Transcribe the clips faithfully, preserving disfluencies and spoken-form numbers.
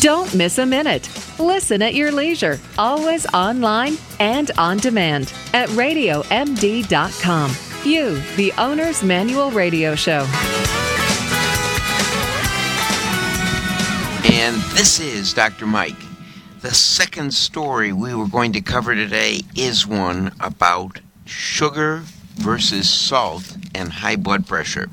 Don't miss a minute. Listen at your leisure, always online and on demand at radio m d dot com. You, the Owner's Manual Radio Show. And this is Doctor Mike. The second story we were going to cover today is one about sugar versus salt and high blood pressure.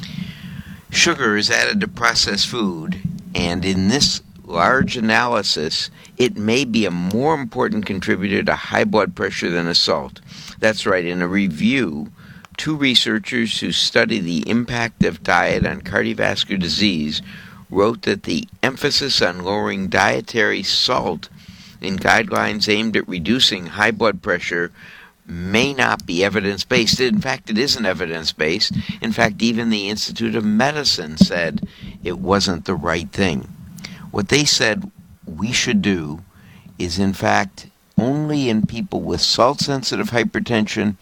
Sugar is added to processed food, and in this large analysis, it may be a more important contributor to high blood pressure than a salt. That's right, in a review, two researchers who study the impact of diet on cardiovascular disease wrote that the emphasis on lowering dietary salt in guidelines aimed at reducing high blood pressure may not be evidence-based. In fact, it isn't evidence-based. In fact, even the Institute of Medicine said it wasn't the right thing. What they said we should do is, in fact, only in people with salt-sensitive hypertension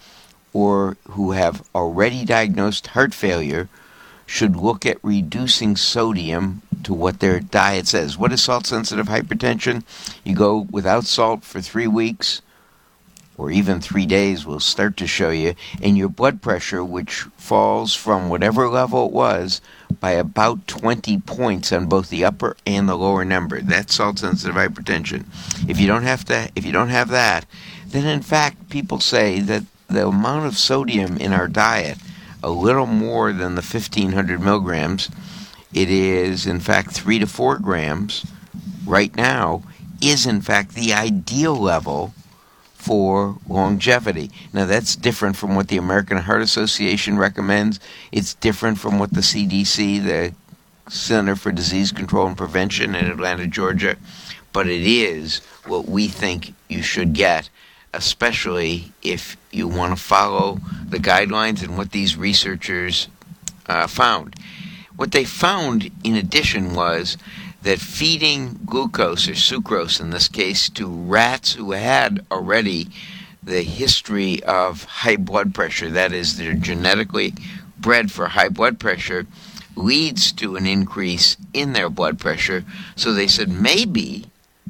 or who have already diagnosed heart failure should look at reducing sodium to what their diet says. What is salt-sensitive hypertension? You go without salt for three weeks, or even three days will start to show you, and your blood pressure, which falls from whatever level it was, by about twenty points on both the upper and the lower number. That's salt-sensitive hypertension. If you don't have to, if you don't have that, then in fact people say that the amount of sodium in our diet, a little more than the fifteen hundred milligrams, it is in fact three to four grams right now, is in fact the ideal level for longevity. Now that's different from what the American Heart Association recommends. It's different from what the C D C, the Center for Disease Control and Prevention in Atlanta, Georgia, but it is what we think you should get, especially if you want to follow the guidelines and what these researchers uh, found. What they found in addition was that feeding glucose, or sucrose in this case, to rats who had already the history of high blood pressure, that is, they're genetically bred for high blood pressure, leads to an increase in their blood pressure. So they said, maybe,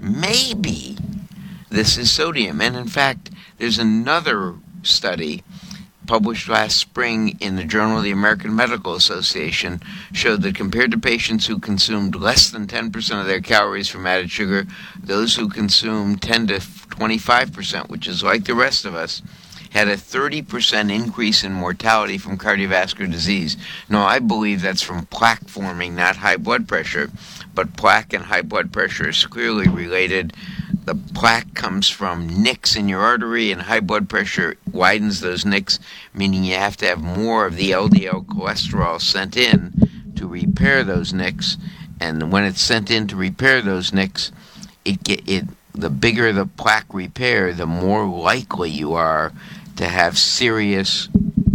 maybe this is sodium. And in fact, there's another study published last spring in the Journal of the American Medical Association, showed that compared to patients who consumed less than ten percent of their calories from added sugar, those who consumed ten to twenty-five percent, which is like the rest of us, had a thirty percent increase in mortality from cardiovascular disease. Now, I believe that's from plaque forming, not high blood pressure, but plaque and high blood pressure is clearly related. The plaque comes from nicks in your artery, and high blood pressure widens those nicks, meaning you have to have more of the L D L cholesterol sent in to repair those nicks. And when it's sent in to repair those nicks, it get it the bigger the plaque repair, the more likely you are to have serious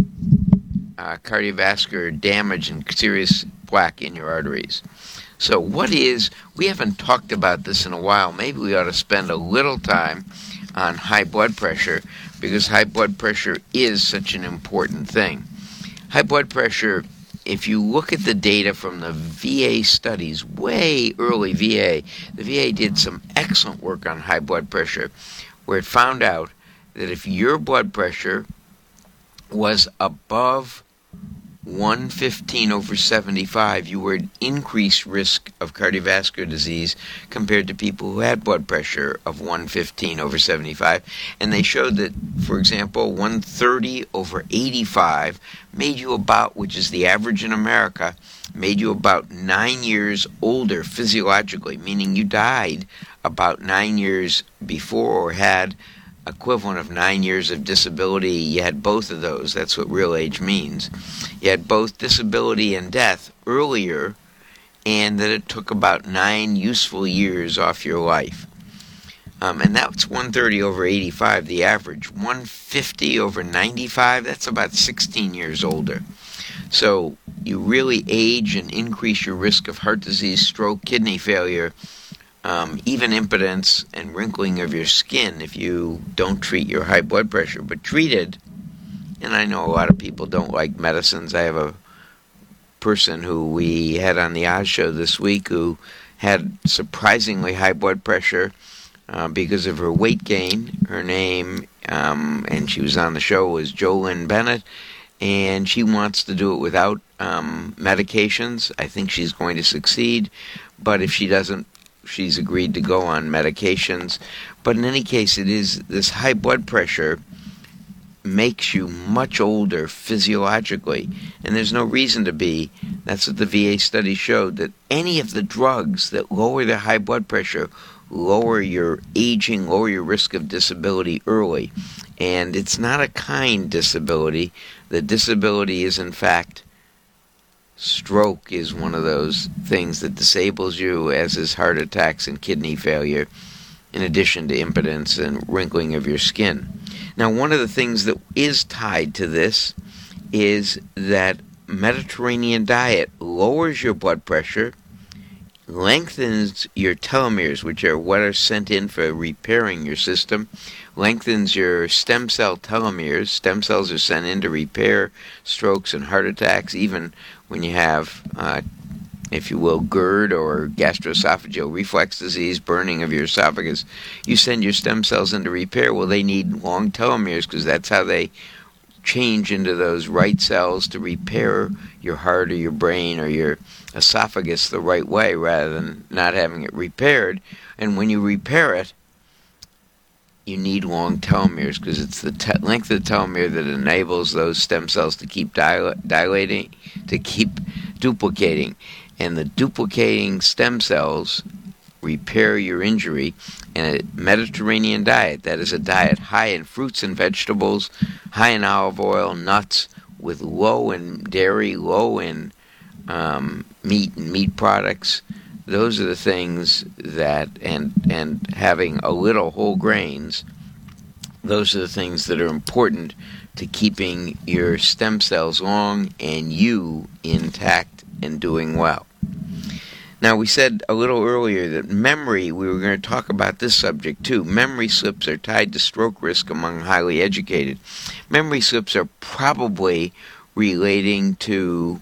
uh, cardiovascular damage and serious plaque in your arteries. So what is, we haven't talked about this in a while, maybe we ought to spend a little time on high blood pressure, because high blood pressure is such an important thing. High blood pressure, if you look at the data from the V A studies, way early V A, the V A did some excellent work on high blood pressure, where it found out that if your blood pressure was above one fifteen over seventy-five, you were at increased risk of cardiovascular disease compared to people who had blood pressure of one fifteen over seventy-five. And they showed that, for example, one thirty over eighty-five made you about, which is the average in America, made you about nine years older physiologically, meaning you died about nine years before or had equivalent of nine years of disability. You had both of those. That's what real age means. You had both disability and death earlier, and that it took about nine useful years off your life. Um, and that's one thirty over eighty-five, the average. one fifty over ninety-five, that's about sixteen years older. So you really age and increase your risk of heart disease, stroke, kidney failure, Um, even impotence and wrinkling of your skin if you don't treat your high blood pressure. But treated, and I know a lot of people don't like medicines. I have a person who we had on the Oz show this week who had surprisingly high blood pressure uh, because of her weight gain. Her name, um, and she was on the show, was JoLynn Bennett, and she wants to do it without um, medications. I think she's going to succeed, but if she doesn't, she's agreed to go on medications. But in any case, it is this high blood pressure makes you much older physiologically, and there's no reason to be. That's what the V A study showed, that any of the drugs that lower the high blood pressure lower your aging, lower your risk of disability early. And it's not a kind disability. The disability is, in fact, stroke is one of those things that disables you, as is heart attacks and kidney failure, in addition to impotence and wrinkling of your skin. Now, one of the things that is tied to this is that Mediterranean diet lowers your blood pressure, lengthens your telomeres, which are what are sent in for repairing your system, lengthens your stem cell telomeres. Stem cells are sent in to repair strokes and heart attacks, even when you have, uh, if you will, GERD or gastroesophageal reflux disease, burning of your esophagus. You send your stem cells into repair. Well, they need long telomeres because that's how they change into those right cells to repair your heart or your brain or your esophagus the right way rather than not having it repaired. And when you repair it, you need long telomeres because it's the te- length of the telomere that enables those stem cells to keep dil- dilating, to keep duplicating. And the duplicating stem cells repair your injury. And a Mediterranean diet, that is a diet high in fruits and vegetables, high in olive oil, nuts, with low in dairy, low in um, meat and meat products. Those are the things that, and and having a little whole grains, those are the things that are important to keeping your stem cells long and you intact and doing well. Now, we said a little earlier that memory, we were going to talk about this subject too. Memory slips are tied to stroke risk among highly educated. Memory slips are probably relating to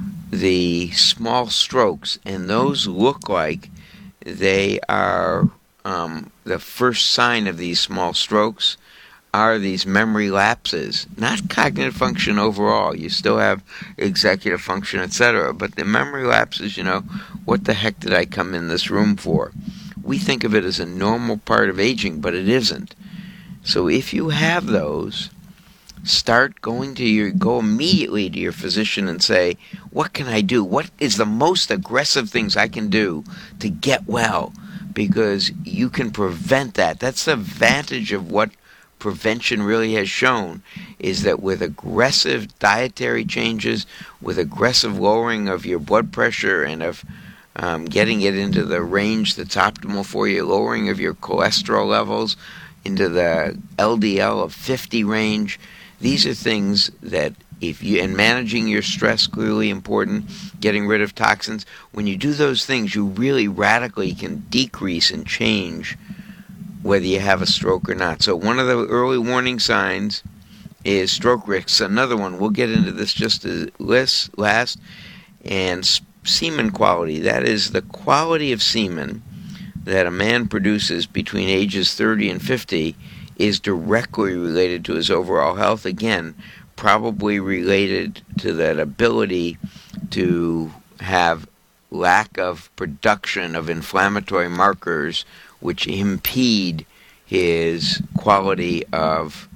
the small strokes, and those look like they are um, the first sign of these small strokes are these memory lapses, not cognitive function overall. You still have executive function, et cetera, but the memory lapses, you know, what the heck did I come in this room for? We think of it as a normal part of aging, but it isn't. So if you have those, start going to your, go immediately to your physician and say, what can I do? What is the most aggressive things I can do to get well? Because you can prevent that. That's the advantage of what prevention really has shown, is that with aggressive dietary changes, with aggressive lowering of your blood pressure and of um, getting it into the range that's optimal for you, lowering of your cholesterol levels into the L D L of fifty range, these are things that if you, and managing your stress, clearly important, getting rid of toxins, when you do those things, you really radically can decrease and change whether you have a stroke or not. So one of the early warning signs is stroke risks. Another one, we'll get into this just as last, and semen quality. That is the quality of semen that a man produces between ages thirty and fifty is directly related to his overall health. Again, probably related to that ability to have lack of production of inflammatory markers which impede his quality of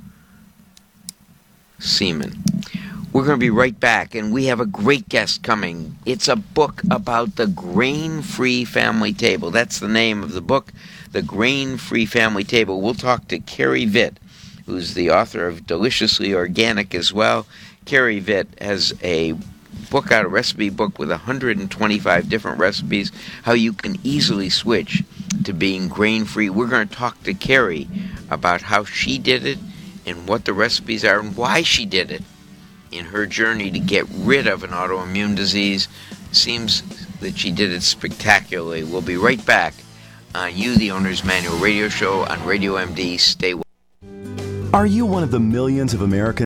semen. We're going to be right back, and we have a great guest coming. It's a book about the grain-free family table. That's the name of the book, The Grain-Free Family Table. We'll talk to Carrie Vitt, who's the author of Deliciously Organic as well. Carrie Vitt has a book out, a recipe book with one hundred twenty-five different recipes, how you can easily switch to being grain-free. We're going to talk to Carrie about how she did it and what the recipes are and why she did it in her journey to get rid of an autoimmune disease. Seems that she did it spectacularly. We'll be right back on You, the Owner's Manual radio show on Radio M D. Stay well. Are you one of the millions of Americans